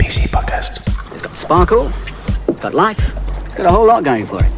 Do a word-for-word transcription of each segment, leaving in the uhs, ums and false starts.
B C podcast. It's got sparkle, it's got life, it's got a whole lot going for it.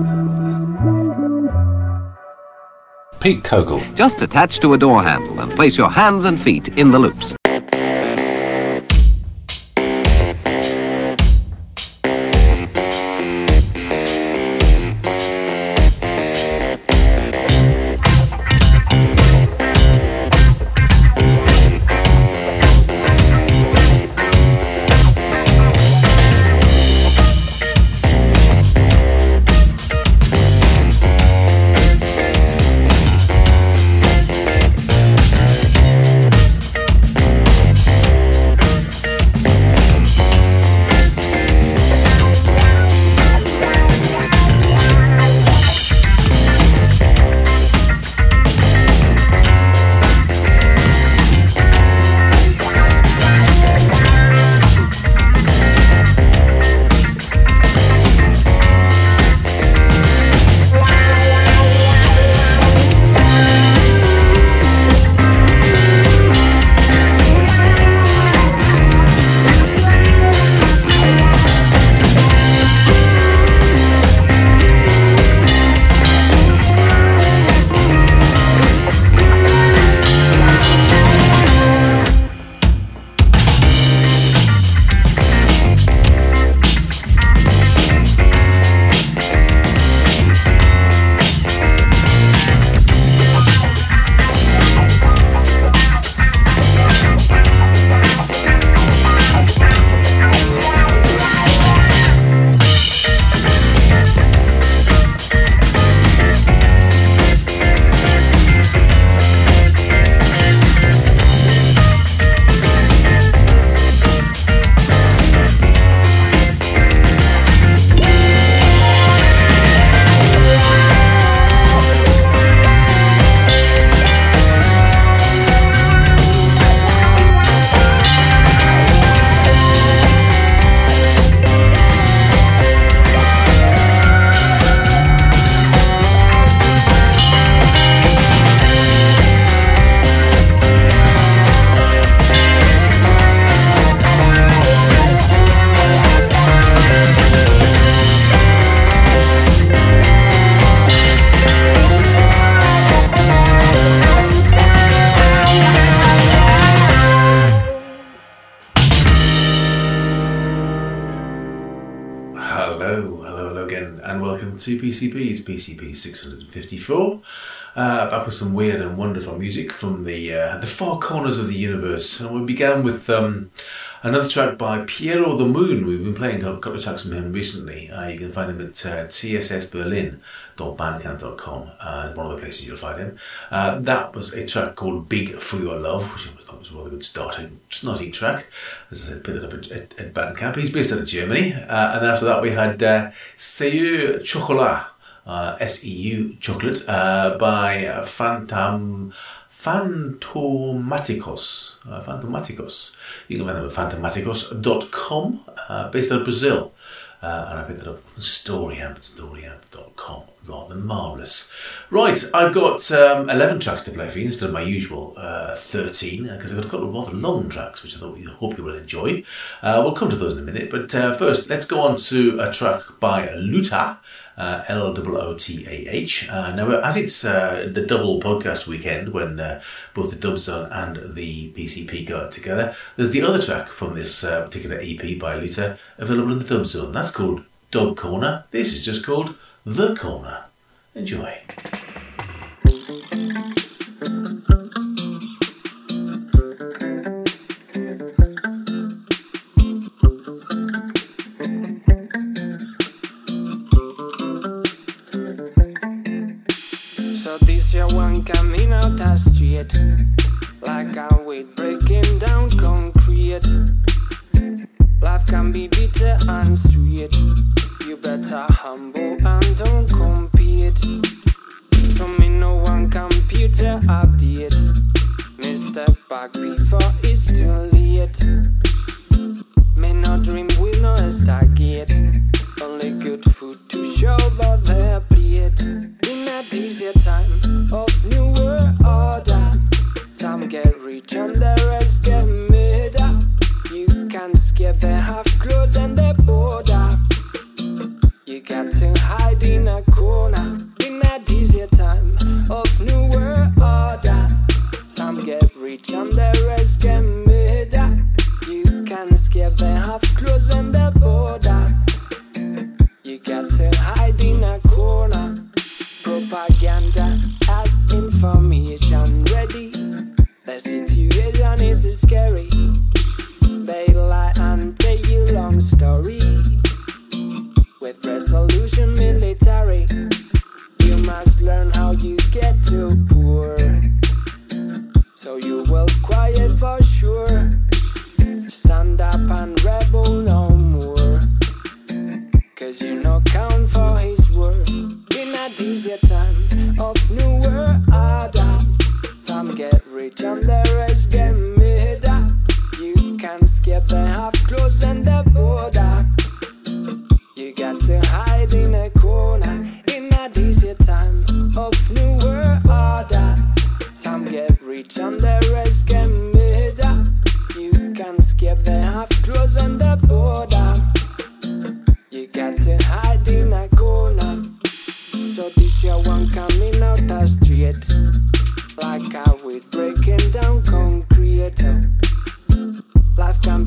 Pete Kogel. Just attach to a door handle and place your hands and feet in the loops. To P C P, it's P C P six fifty-four, uh, back with some weird and wonderful music from the uh, the far corners of the universe. And we began with um, another track by Piero the Moon. We've been playing a couple of tracks from him recently. Uh, you can find him at uh, t s s berlin dot bandcamp dot com, uh, one of the places you'll find him. Uh, that was a track called Big For Your Love, which I thought was a rather good starting snotty track. As I said, picked it up at, at, at Bandcamp. He's based out of Germany. Uh, and then after that we had uh, Seu Chocolat, uh, S E U Chocolate, uh, by uh, Phantom... Fantomaticos. Uh, Fantomaticos. You can find them at fantomaticos dot com, uh, based out of Brazil. Uh, and I picked that up from Storyamp, storyamp dot com. Rather marvellous. Right, I've got um, eleven tracks to play for you instead of my usual uh, thirteen, because I've got a couple of rather long tracks which I thought you hope you will enjoy. Uh, we'll come to those in a minute, but uh, first let's go on to a track by Luta, uh, L O T O T A H. Uh, now, as it's uh, the double podcast weekend when uh, both the Dub Zone and the P C P go out together, there's the other track from this uh, particular E P by Luta available in the Dub Zone. That's called Dub Corner. This is just called The Corner. Enjoy. So this year one coming out the street, like a weight breaking down concrete. Life can be bitter and sweet. You better humble and don't compete. So me no one computer update. Me step back before it's too late. Me no dream with no stargate. Only good food to show over their plate. In a easier time of new world order, some get rich and the rest get murder. You can't skip the half clothes and the border. You got to hide in a corner.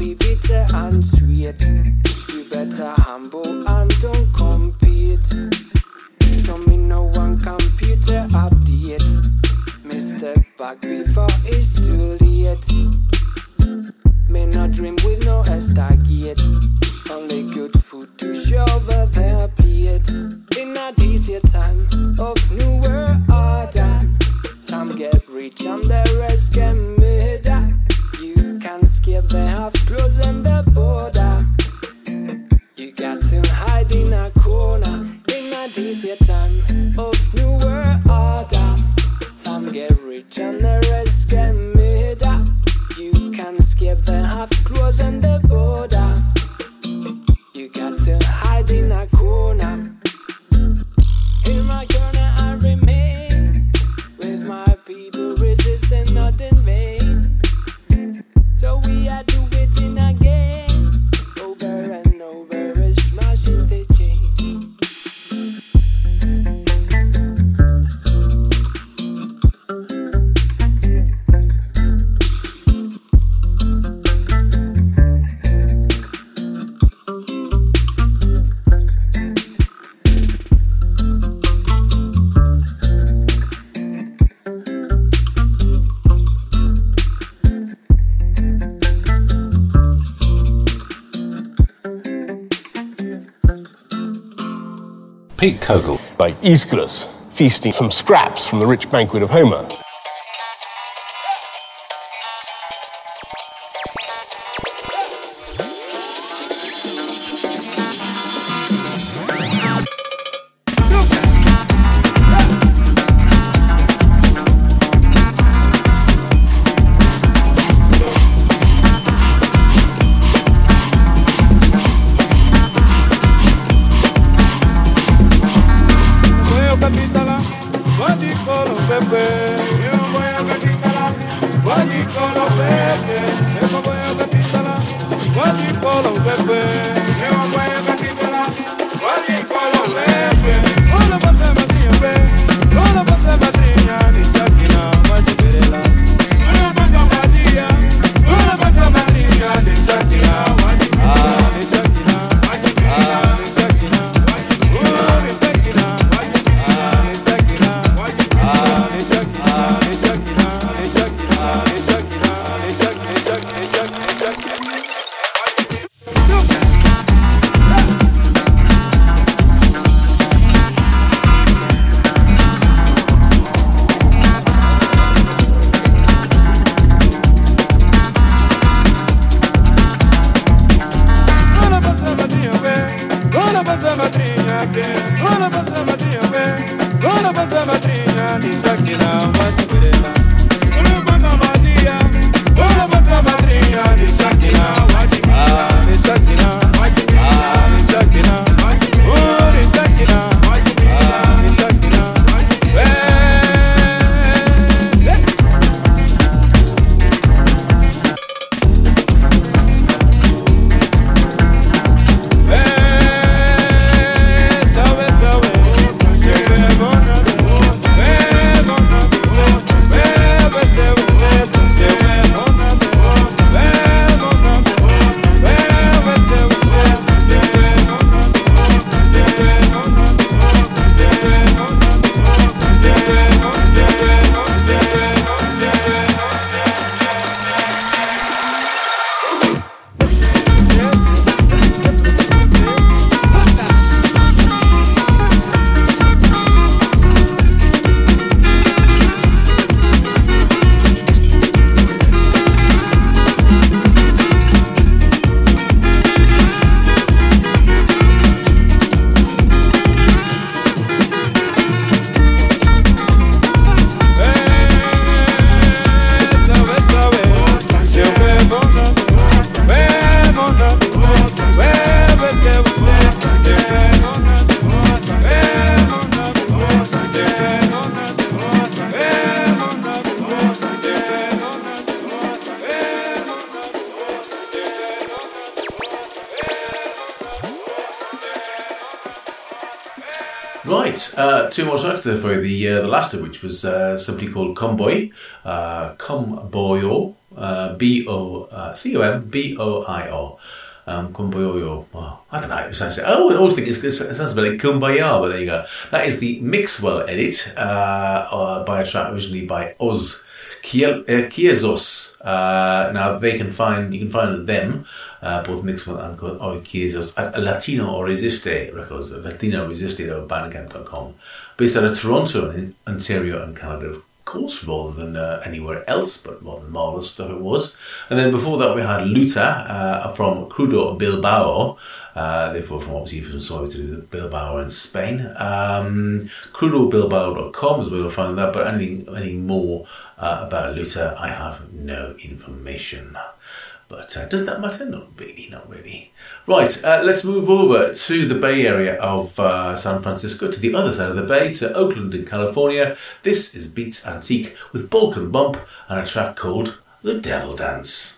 be bitter and sweet. You better humble and don't compete. So me no one computer update. Me step back before it's too late. Me no dream with no estargate. Only good food to shove their plate. In a decent time of new world order, some get rich and the rest get murder. You can skip the half closing the border. You got to hide in a corner. In a decent time of new world order, some get rich and the rest get murder. You can skip the half closing the border. You got to hide in a corner. In my corner I remain, with my people resisting not in vain. So we are do it in again, over and over, smashing the chain. Pete Kogel. Like Aeschylus, feasting from scraps from the rich banquet of Homer. Right, uh, two more tracks there for you. The uh, the last of which was uh, simply called Comboy, uh, Comboyo, uh, B O C O M B O I O. Um, Kumbayo. Well, I don't know. It sounds, I always think it's, it sounds a bit like Kumbaya, but there you go. That is the Mixwell edit uh, uh, by a track originally by Oz Kiezos. Uh, now they can find you can find them uh, both Mixwell and Oz Kiezos at Latino or Resiste records. Latino Resiste at bandcamp dot com, based out of Toronto in Ontario and Canada. Course, rather than uh, anywhere else, but more than marvelous stuff it was. And then before that, we had Luta uh, from Crudo Bilbao, uh, therefore from obviously from sorry to do with Bilbao in Spain. Um, crudo bilbao dot com is where you'll find that, but any any more uh, about Luta, I have no information. But uh, does that matter? Not really, not really. Right, uh, let's move over to the Bay Area of uh, San Francisco, to the other side of the Bay, to Oakland in California. This is Beats Antique with Bulk and Bump and a track called The Devil Dance.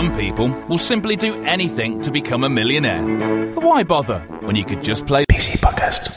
Some people will simply do anything to become a millionaire. But why bother when you could just play P C Podcast?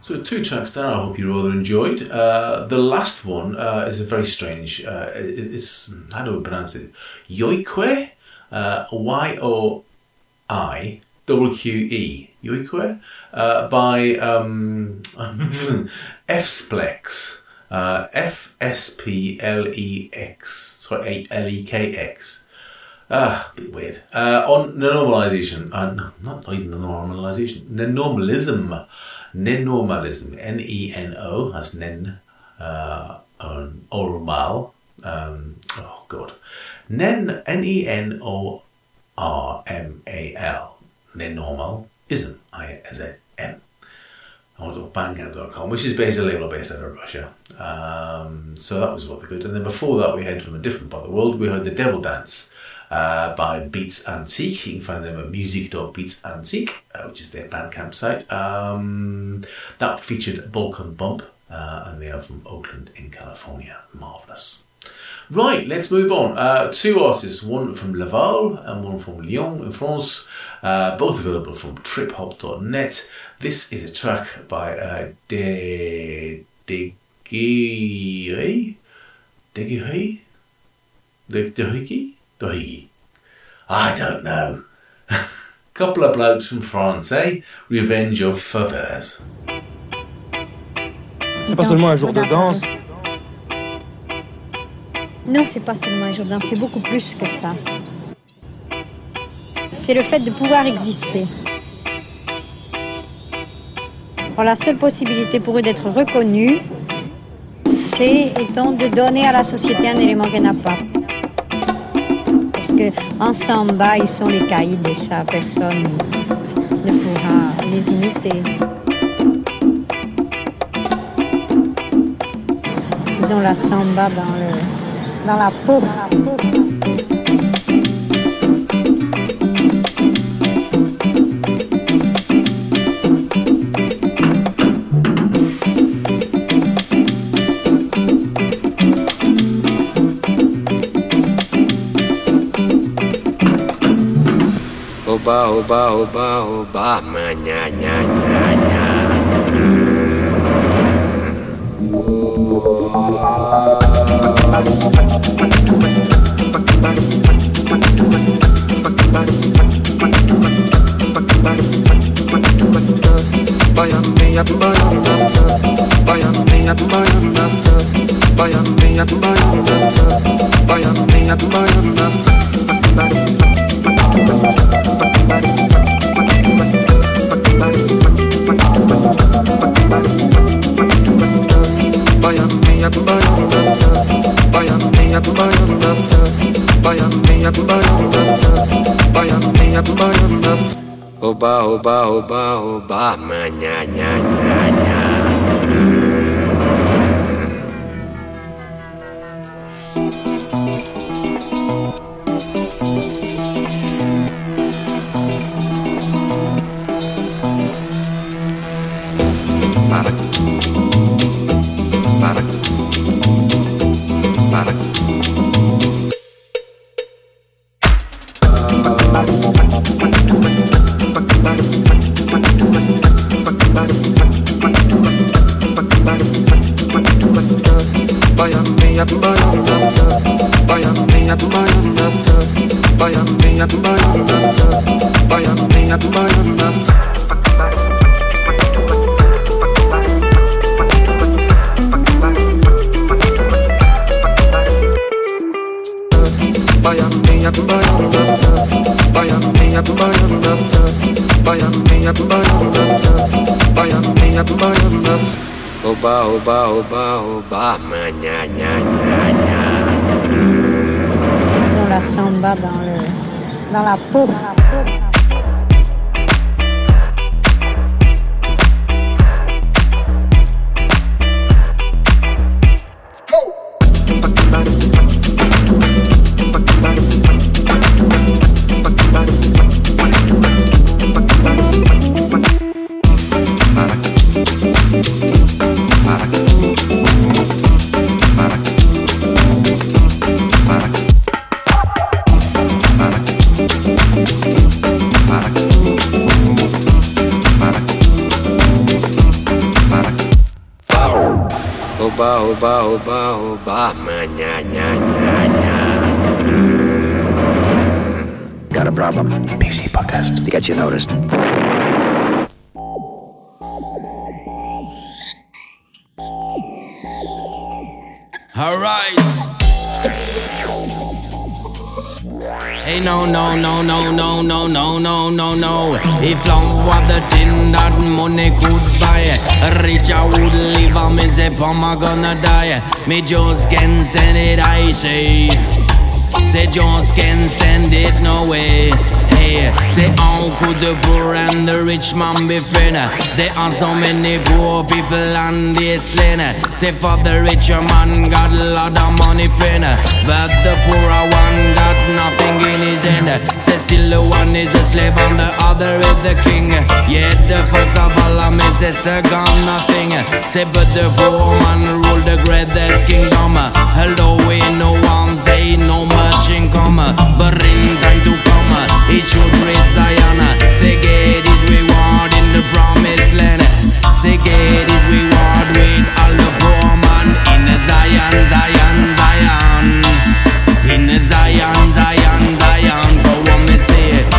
So two tracks there I hope you rather enjoyed. Uh, the last one uh, is a very strange, uh, it, it's, how do I pronounce it? Yoique? Uh, Y O I W Q E. Yoique? Uh, by um, F-Splex. Uh, F S P L E X. Sorry, L E K X. Ah, a bit weird. Uh, on the normalization, uh, no, not even the normalization, nenormalism, nenormalism, N E N O, that's nen, uh, um, normal, um, oh god, nen, N E N O R M A L, nenormalism, I S A M. Bandcamp dot com, which is based a label based out of Russia. Um, so that was what they could. And then before that, we heard from a different part of the world. We heard The Devil Dance uh, by Beats Antique. You can find them at music dot beats antique, uh, which is their Bandcamp site. Um, that featured Bulk and Bump, uh, and they are from Oakland in California. Marvellous. Right, let's move on. Uh, two artists, one from Laval and one from Lyon in France, uh, both available from trip hop dot net. This is a track by uh, De Degiri, Degiri, Degiri, Degiri. I don't know. Couple of blokes from France, eh? Revenge of Faveurs. C'est pas seulement un jour de danse. Non, c'est pas seulement un jour de danse, c'est beaucoup plus que ça. C'est le fait de pouvoir exister. Alors, la seule possibilité pour eux d'être reconnus, c'est, étant, de donner à la société un élément qu'elle n'a pas. Parce que en samba, ils sont les caïds et ça, personne ne pourra les imiter. Ils ont la samba dans le dans la peau, dans la peau. Oba, oba, oba, oba, ma, nya, nya, nya, nya. Oba, oba, oba, oba, ma, nya, nya, nya, nya. Oba, oba, oba, oba, ma, nya, nya, nya, nya. Ils ont la samba dans le dans la peau, dans la peau. Para oba, oba, oba, oba, ma, nya, nya, nya, nya. Got a problem? P C Podcast. To get you noticed. All right. Hey, no, no, no, no, no, no, no, no, no, no. If love was the thing that money could buy, rich I would live on me, say, I'm gonna die. Me just can't stand it, I say. Say, just can't stand it, no way. Hey, say, how could the poor and the rich man be friend? There are so many poor people on this lane. Say, for the richer man got a lot of money, friend, but the poorer one got nothing in his hand. Say, still the one is a slave and the other is the king. Yet the first of all of me says, gone nothing. Say, but the poor man ruled the greatest kingdom. Although we know one say no much income, but in time to come it should reach Zion. Say get his reward in the promised land. Say get his reward with all the poor man in the Zion, Zion, Zion. In the Zion, Zion, Zion. Go on, me say it.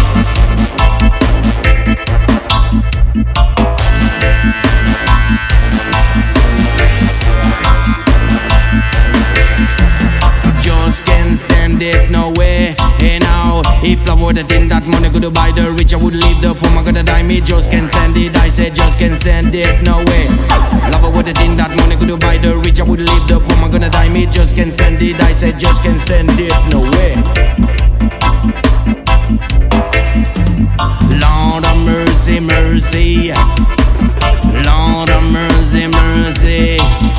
Just can't stand it, no way. Hey now, if love were the thing that money could buy, the rich I would leave the poor man gonna die. Me just can't stand it, I said just can't stand it, no way. Love were the thing that money could buy, the rich I would leave the poor man gonna die. Me just can't stand it, I said just can't stand it, no way. Lord of mercy, mercy. Lord of mercy, mercy.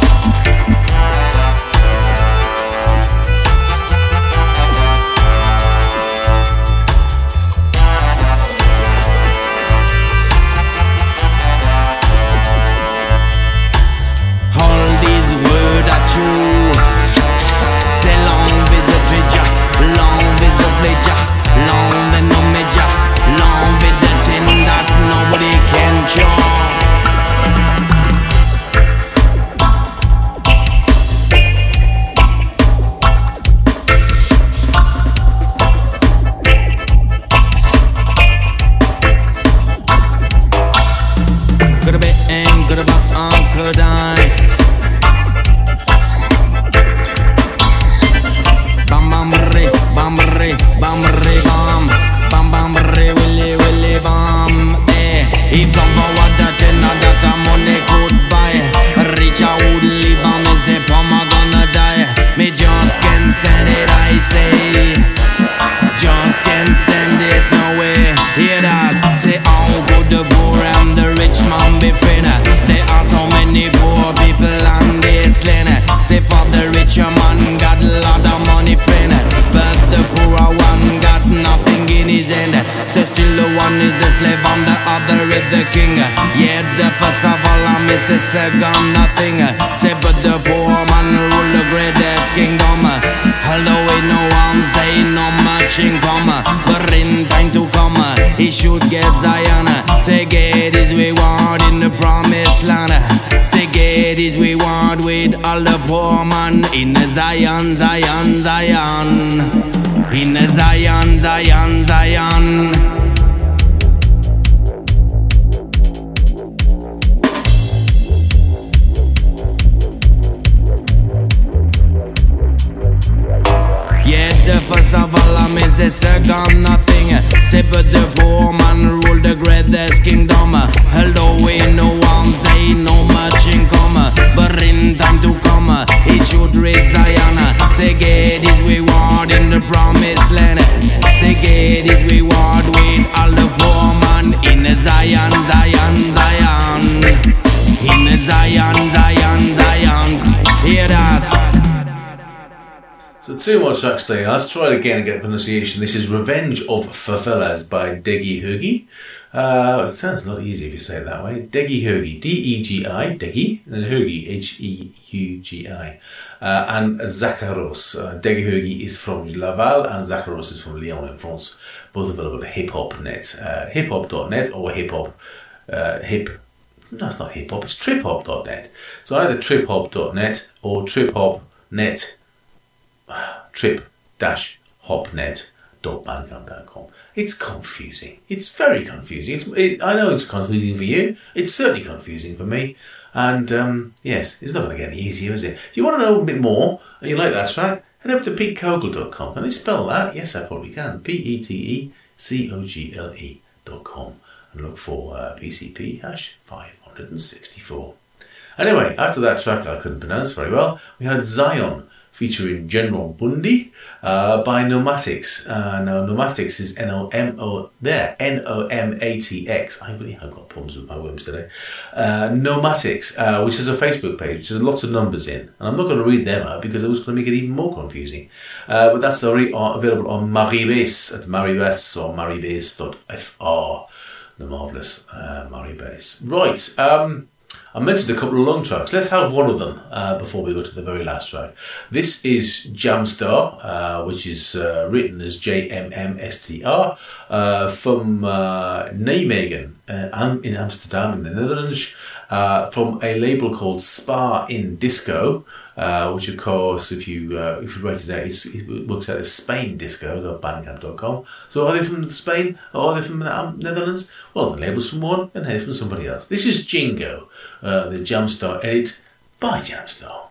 Gone nothing. Say but the poor man rule the greatest kingdom. Although we know I'm saying no much income, but in time to come he should get Zion. Say get his reward in the promised land. Say get his reward with all the poor man in the Zion, Zion, Zion. In the Zion, Zion, Zion. First of all, I mean, say, second nothing. Say, but the poor man rule the greatest kingdom. Although we know I'm saying no much income, but in time to come, it should reach Zion. Say, get his reward in the promised land. Say, get his reward with all the poor man in the Zion, Zion, Zion. In the Zion, Zion, Zion. Hear that? So two more tracks there. Let's try it again and get a pronunciation. This is Revenge of Favelas by Degi Hurgi. Uh, it sounds a lot easier if you say it that way. Degi Hurgi. D E G I, Degi, and then Hurgi, H E U G I. Uh, and Zakharos. Uh, Degi Hurgi is from Laval and Zakharos is from Lyon in France. Both available at Hip Hop dot net. Uh, hip hop dot net or hip hop, uh, hip no, it's not hip hop, it's trip hop dot net. So either trip hop dot net or trip hop net, trip dash hopnet dot bandcamp dot com. It's confusing. It's very confusing. It's, it, I know it's confusing for you. It's certainly confusing for me. And um, yes, it's not going to get any easier, is it? If you want to know a bit more and you like that track, head over to pete cogle dot com. And they spell that, yes, I probably can, P E T E C O G L E dot com. And look for uh, P C P hash five sixty-four. Anyway, after that track I couldn't pronounce very well, we had Zion featuring General Bundy uh, by Nomatics. Uh, now, Nomatics is N O M O there, N O M A T X. I really have got problems with my words today. Uh, Nomatics, uh, which is a Facebook page, which has lots of numbers in. And I'm not going to read them out because it was going to make it even more confusing. Uh, but that's already available on Maribase at maribase or maribase dot f r. The marvellous uh, Maribase. Right, um... I mentioned a couple of long tracks. Let's have one of them uh, before we go to the very last track. This is Jamstar, uh, which is uh, written as J M M S T R, uh, from uh, Nijmegen uh, in Amsterdam in the Netherlands, uh, from a label called Spa in Disco, uh, which of course, if you uh, if you write it out, it's, it works out as Spain Disco dot bandcamp dot com. So are they from Spain or are they from the um, Netherlands? Well, the label's from one and they're from somebody else. This is Jingo, uh, the Jamstar edit by Jamstar.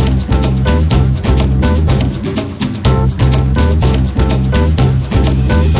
We'll be right back.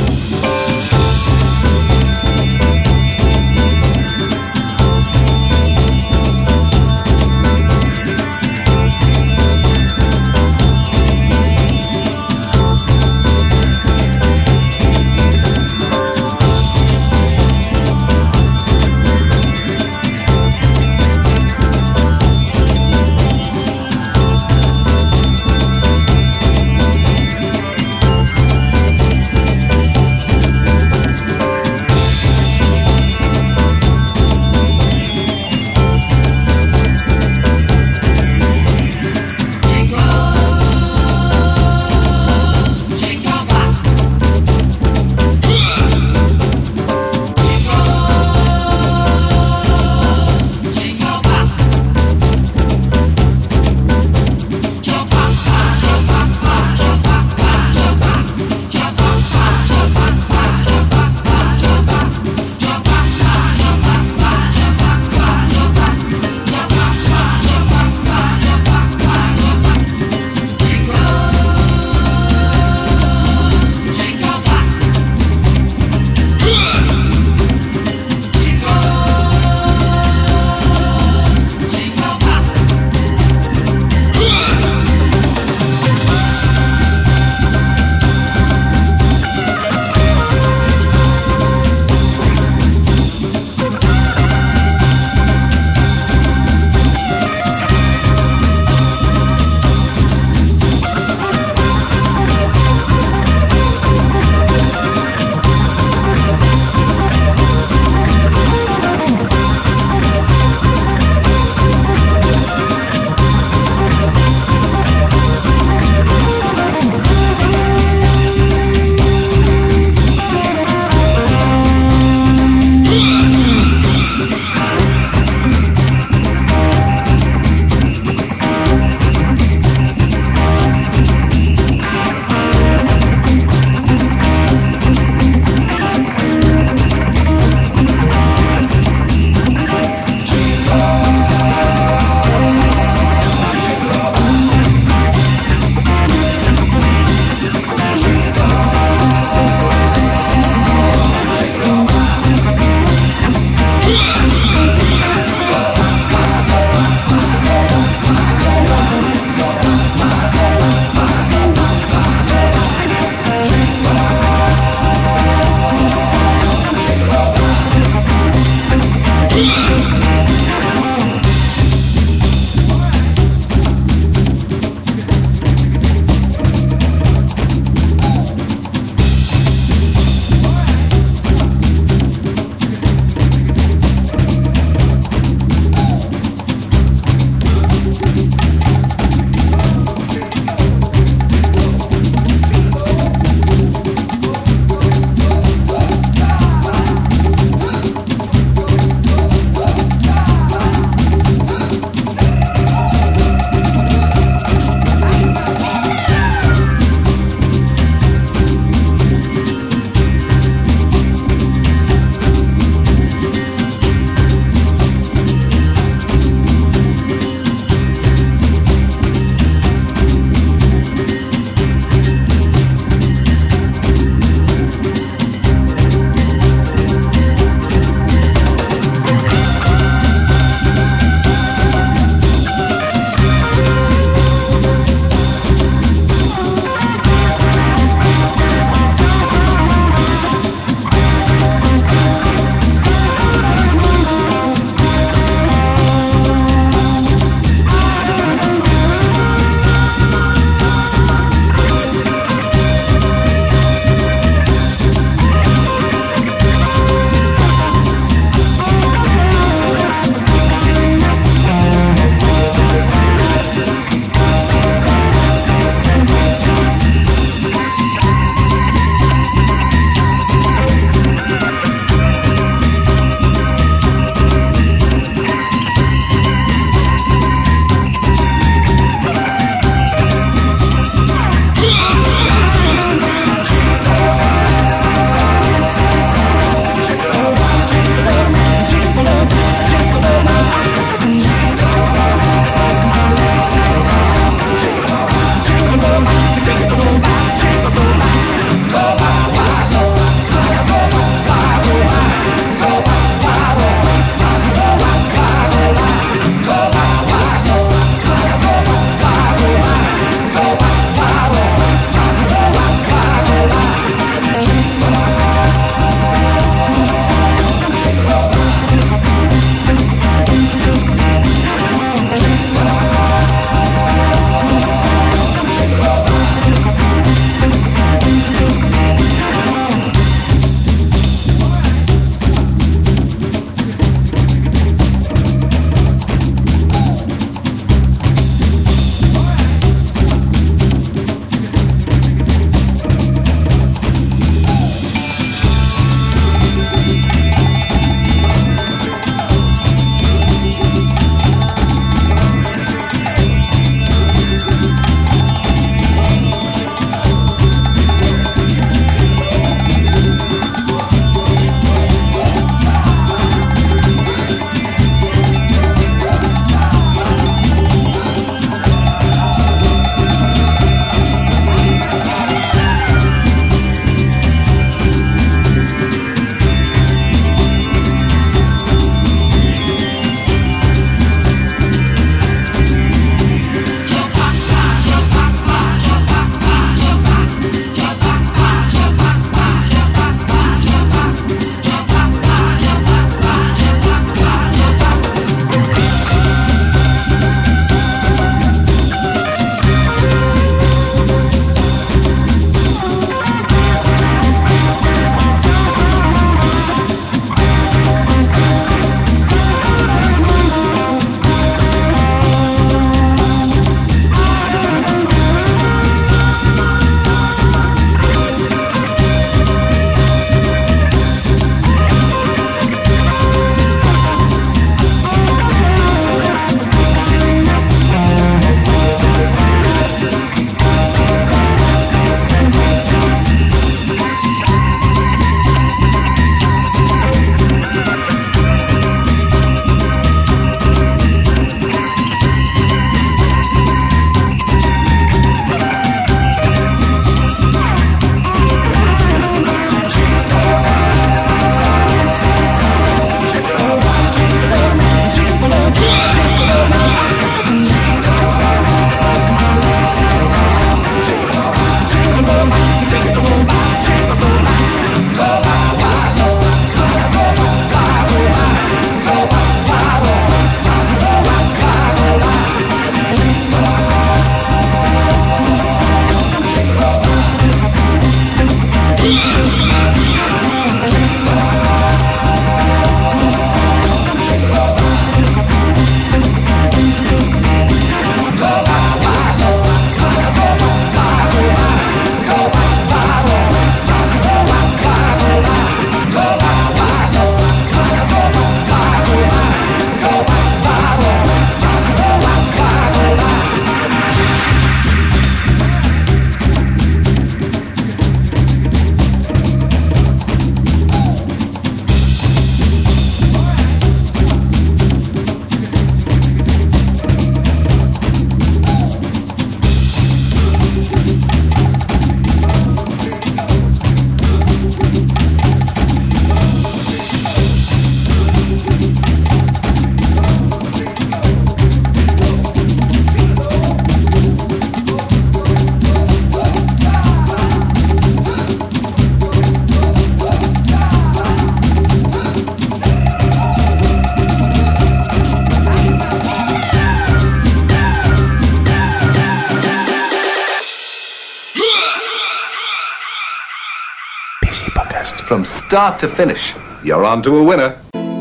From start to finish, you're on to a winner.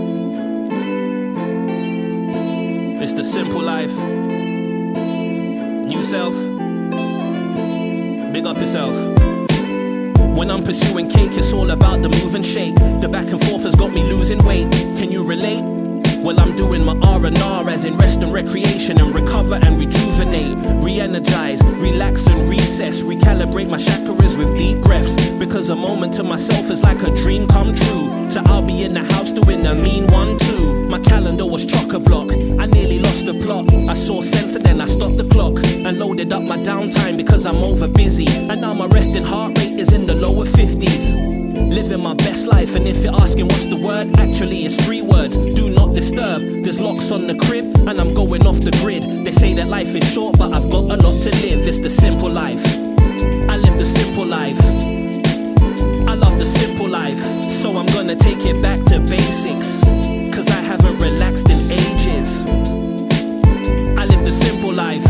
It's the simple life. New self. Big up yourself. When I'm pursuing cake, it's all about the move and shake. The back and forth has got me losing weight. Can you relate? Well, I'm doing my R and R as in rest and recreation and recover and rejuvenate, re-energize, relax and recess, recalibrate my chakras with deep breaths, because a moment to myself is like a dream come true. So I'll be in the house doing a mean one too. My calendar was chock-a-block, I nearly lost the plot. I saw sense and then I stopped the clock and loaded up my downtime because I'm over busy. And now my resting heart rate is in the lower fifties. Living my best life, and if you're asking what's the word, actually it's three words: do not disturb. There's locks on the crib and I'm going off the grid. They say that life is short, but I've got a lot to live. It's the simple life. I live the simple life. I love the simple life. So I'm gonna take it back to basics, cause I haven't relaxed in ages. I live the simple life.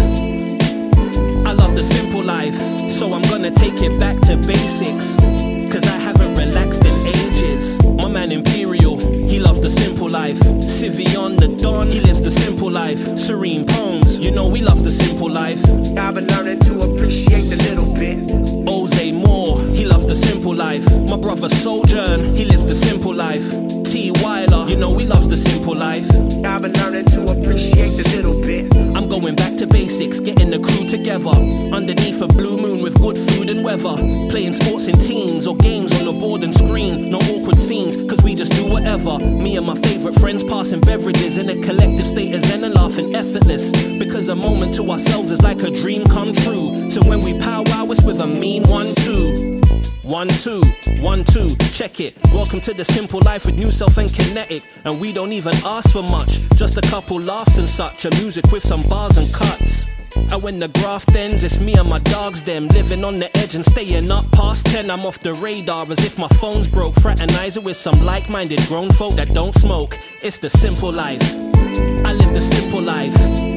I love the simple life. So I'm gonna take it back to basics, cause I haven't relaxed in ages. My man Imperial, he loves the simple life. Sivion the Don, he lives the simple life. Serene Poems, you know we love the simple life. I've been learning to appreciate the little bit. Oze Moore, he loves the simple life. My brother Sojourn, he lives the simple life. T. Weiler, you know he loves the simple life. I've been learning to appreciate the little bit. I'm going back to basics, getting the crew together underneath a blue moon with good food and weather, playing sports in teams or games on the board and screen. No awkward scenes, cause we just do whatever. Me and my favourite friends passing beverages in a collective state of zen and laughing effortless, because a moment to ourselves is like a dream come true. So when we powwow, it's with a mean one two. One, two, one, two, check it. Welcome to the simple life with New Self and Kinetic. And we don't even ask for much, just a couple laughs and such. A music with some bars and cuts. And when the graft ends, it's me and my dogs them, living on the edge and staying up past ten. I'm off the radar as if my phone's broke, fraternizing with some like-minded grown folk that don't smoke. It's the simple life. I live the simple life.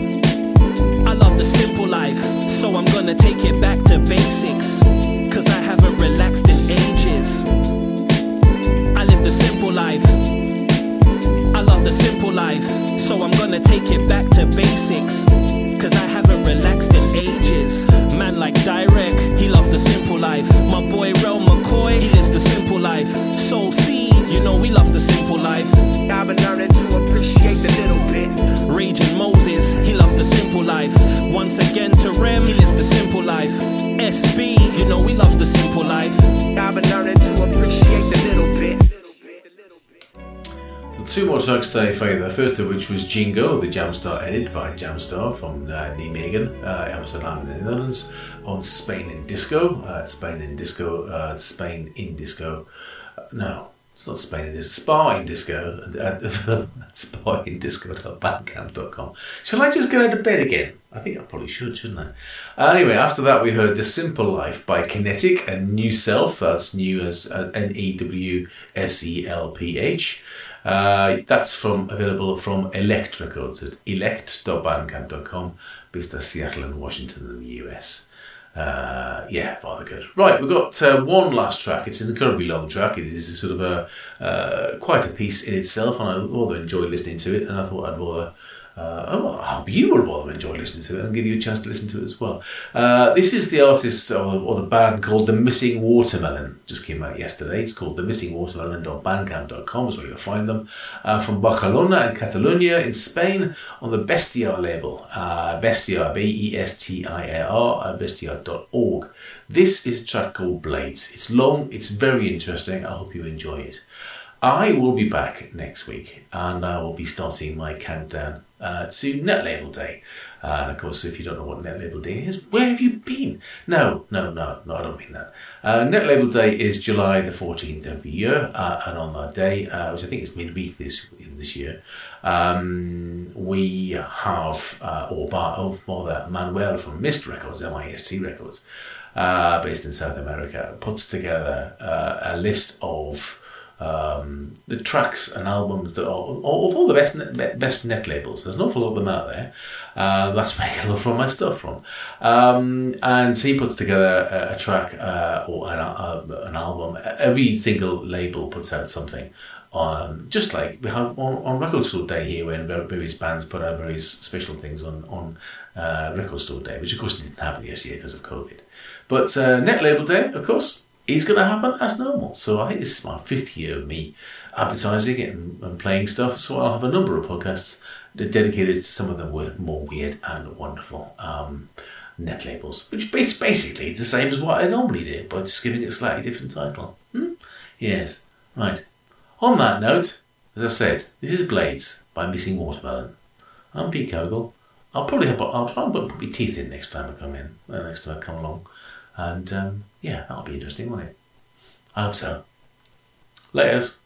I love the simple life. So I'm gonna take it back to basics, cause I haven't relaxed in ages. I live the simple life. I love the simple life. So I'm gonna take it back to basics, cause I haven't relaxed in ages. Man like Direct, he loves the simple life. My boy Rel McCoy, he lives the simple life. Soul Seeds, you know we love the simple life. I've been learning to appreciate the little bit. Raging Moses, he loves the simple life. Once again to Rem, he lives the simple life. S B, you know he loves the simple life. I've been learning to appreciate the little bit. So two more tracks today for you. The first of which was Jingo, the Jamstar edit by Jamstar from uh, Nijmegen, uh, Amsterdam in the Netherlands, on Spain in Disco. Uh, Spain in Disco, uh, Spain in Disco. Uh, no, it's not Spain in Disco, Spa in Disco. Uh, Spa in Disco dot bandcamp dot com. Shall I just get out of bed again? I think I probably should, shouldn't I? Uh, anyway, after that we heard The Simple Life by Kinetic and New Self. That's new as uh, N E W S E L P H. Uh, that's from available from Elect Records at elect dot bandcamp dot com, based at Seattle and Washington in the U S. Uh, yeah, rather good. Right, we've got uh, one last track. It's an incredibly long track. It is a sort of a uh, quite a piece in itself, and I rather enjoyed listening to it. And I thought I'd rather. Uh, well, I hope you will rather enjoy listening to it and give you a chance to listen to it as well. Uh, this is the artist or, or the band called The Missing Watermelon. Just came out yesterday. It's called the missing watermelon dot bandcamp dot com is where you'll find them. Uh, from Barcelona and Catalonia in Spain on the Bestiar label. Uh, Bestiar, B E S T I A R, at bestiar dot org. This is a track called Blades. It's long, it's very interesting. I hope you enjoy it. I will be back next week, and I will be starting my countdown uh, to Net Label Day. Uh, and of course, if you don't know what Net Label Day is, where have you been? No, no, no, no, I don't mean that. Uh, Net Label Day is July the fourteenth every year, uh, and on that day, uh, which I think is midweek this this year, um, we have, uh, or, bar, or rather, Manuel from Mist Records, M I S T Records, uh, based in South America, puts together uh, a list of Um, the tracks and albums that are of all the best net, best net labels. There's an awful lot of them out there. Uh, that's where I get a lot of my stuff from. Um, and so he puts together a, a track uh, or an, uh, an album. Every single label puts out something. Um, just like we have on, on Record Store Day here, when various bands put out various special things on on uh, Record Store Day, which of course didn't happen this year because of COVID. But uh, Net Label Day, of course, is going to happen as normal. So I think this is my fifth year of me advertising it and, and playing stuff. So I'll have a number of podcasts dedicated to some of the more weird and wonderful um, net labels, which basically it's the same as what I normally do, but just giving it a slightly different title. Hmm? Yes, right. On that note, as I said, this is Blades by Missing Watermelon. I'm Pete Kogel. I'll probably have I'll try and put my teeth in next time I come in, uh, next time I come along. And um, yeah, that'll be interesting, won't it? I hope so. Laters.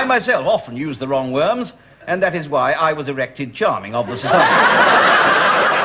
myself often use the wrong worms, and that is why I was erected charming of the society.